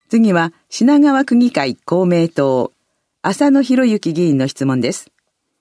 次は品川区議会公明党、浅野博之議員の質問です。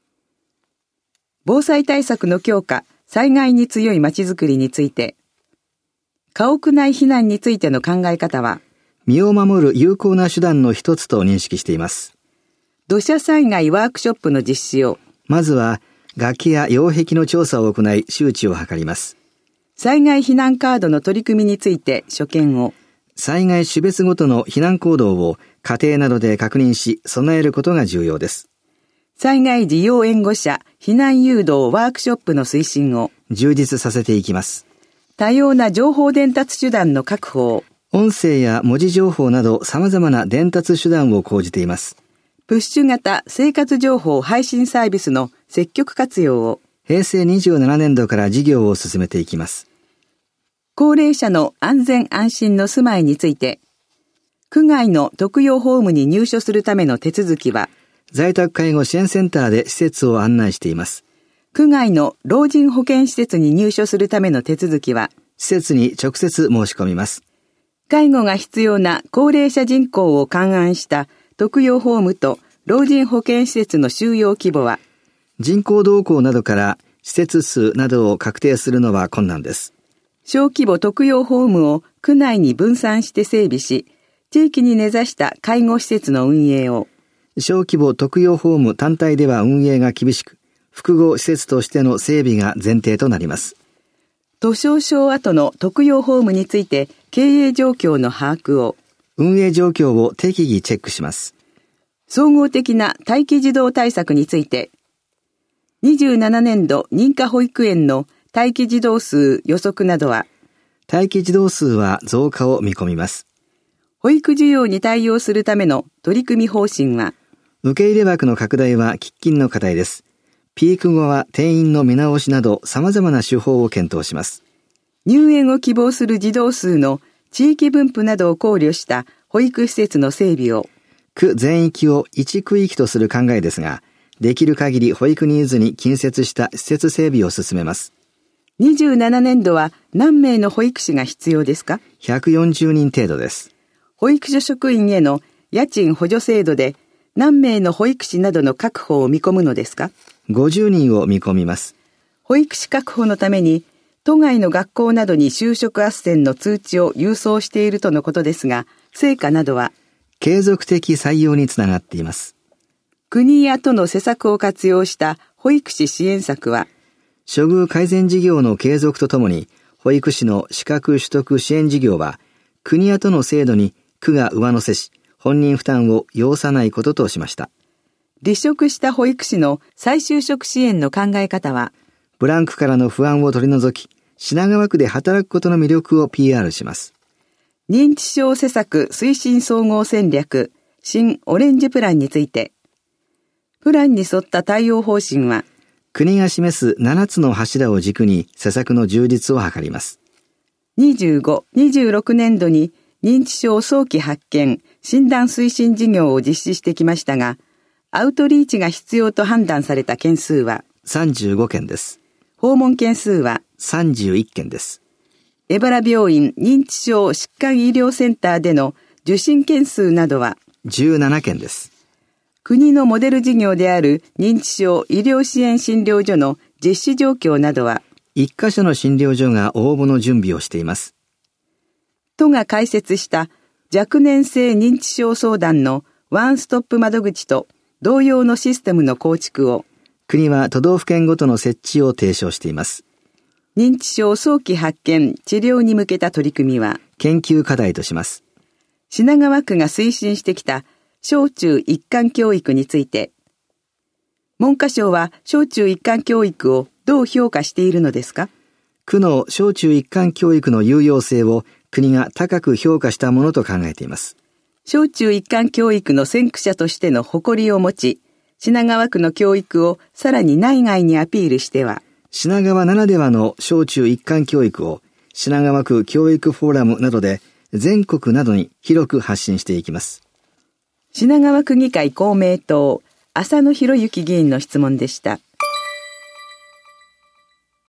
防災対策の強化、災害に強いまちづくりについて、家屋内避難についての考え方は、 身を守る有効な手段の一つと認識しています。 土砂災害ワークショップの実施を、 まずは崖や擁壁の調査を行い周知を図ります。 災害避難カードの取り組みについて所見を、 災害種別ごとの避難行動を家庭などで確認し備えることが重要です。 災害時要援護者避難誘導ワークショップの推進を充実させていきます。 多様な情報伝達手段の確保を、 音声や文字情報など様々な伝達手段を講じています。 プッシュ型生活情報配信サービスの積極活用を、 平成27年度から事業を進めていきます。 高齢者の安全安心の住まいについて、区外の特養ホームに入所するための手続きは、 在宅介護支援センターで施設を案内しています。 区外の老人保健施設に入所するための手続きは、 施設に直接申し込みます。 介護が必要な高齢者人口を勘案した特養ホームと老人保健施設の収容規模は、 人口動向などから施設数などを確定するのは困難です。 小規模特養ホームを区内に分散して整備し、地域に根ざした介護施設の運営を、 小規模特養ホーム単体では運営が厳しく、複合施設としての整備が前提となります。 図書証後の特養ホームについて経営状況の把握を、 運営状況を適宜チェックします。 総合的な待機児童対策について、27年度認可保育園の待機児童数予測などは、 待機児童数は増加を見込みます。 保育需要に対応するための取り組み方針は、 受け入れ枠の拡大は喫緊の課題です。ピーク後は定員の見直しなど様々な手法を検討します。 入園を希望する児童数の地域分布などを考慮した保育施設の整備を、 区全域を1区域とする考えですが、できる限り保育ニーズに近接した施設整備を進めます。 27年度は何名の保育士が必要ですか ？140人程度です。 保育所職員への家賃補助制度で何名の保育士などの確保を見込むのですか ？50人を見込みます。 保育士確保のために都外の学校などに就職斡旋の通知を郵送しているとのことですが、成果などは継続的採用につながっています。 国や都の施策を活用した保育士支援策は、 処遇改善事業の継続とともに、保育士の資格取得支援事業は、国や都の制度に区が上乗せし、本人負担を要さないこととしました。 離職した保育士の再就職支援の考え方は、 ブランクからの不安を取り除き、品川区で働くことの魅力を PR します。 認知症施策推進総合戦略新オレンジプランについて、プランに沿った対応方針は、 国が示す7つの柱を軸に施策の充実を図ります。 25、26年度に認知症早期発見、診断推進事業を実施してきましたが、アウトリーチが必要と判断された件数は 35件です。 訪問件数は 31件です。 江原病院認知症疾患医療センターでの受診件数などは 17件です。 国のモデル事業である認知症医療支援診療所の実施状況などは 1カ所の診療所が応募の準備をしています。 都が開設した若年性認知症相談のワンストップ窓口と同様のシステムの構築を国は都道府県ごとの設置を提唱しています。 認知症早期発見治療に向けた取り組みは研究課題とします。 品川区が推進してきた小中一貫教育について、文科省は小中一貫教育をどう評価しているのですか？ 区の小中一貫教育の有用性を国が高く評価したものと考えています。 小中一貫教育の先駆者としての誇りを持ち、品川区の教育をさらに内外にアピールしては、 品川ならではの小中一貫教育を品川区教育フォーラムなどで全国などに広く発信していきます。 品川区議会公明党、浅野博之議員の質問でした。